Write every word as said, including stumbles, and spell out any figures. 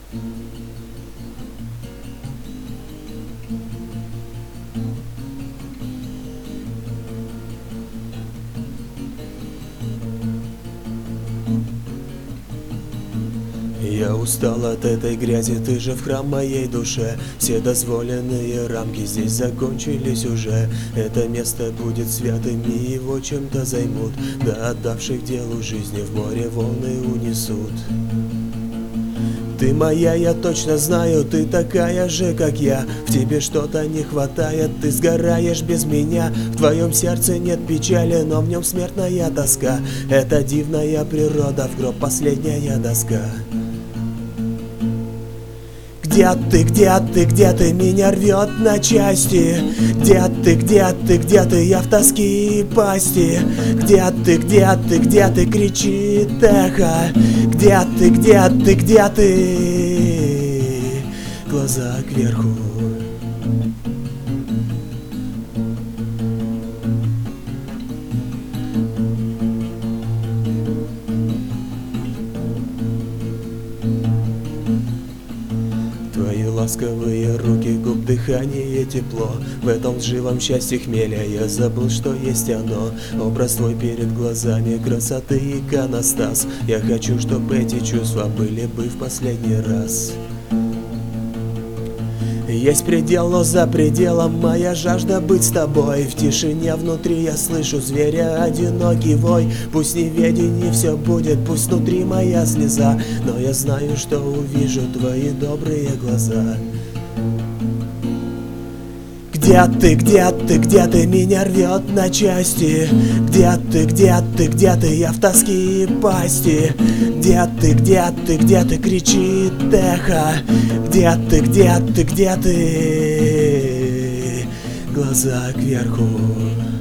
Я устал от этой грязи, ты же в храм моей душе. Все дозволенные рамки здесь закончились уже. Это место будет святым, и его чем-то займут. Да отдавших делу жизни в море волны унесут. Ты моя, я точно знаю, ты такая же, как я. В тебе что-то не хватает, ты сгораешь без меня. В твоем сердце нет печали, но в нем смертная тоска. Это дивная природа, в гроб последняя доска. Где ты, где ты, где ты, меня рвет на части? Где ты, где ты, где ты, я в тоске и пасти? Где ты, где ты, где ты, кричит эхо? Где ты, где ты, где ты? Глаза кверху. Твои ласковые руки, губ, дыхание, тепло. В этом лживом счастье хмеля я забыл, что есть оно. Образ твой перед глазами, красоты иконостас. Я хочу, чтобы эти чувства были бы в последний раз. Есть предел, но за пределом моя жажда быть с тобой. В тишине внутри я слышу зверя одинокий вой. Пусть неведение все будет, пусть внутри моя слеза, но я знаю, что увижу твои добрые глаза. Где ты, где ты, где ты, меня рвет на части? Где ты, где ты, где ты, я в тоске и пасти? Где ты, где ты, где ты, кричит эхо? Где ты, где ты, где ты? Глаза кверху.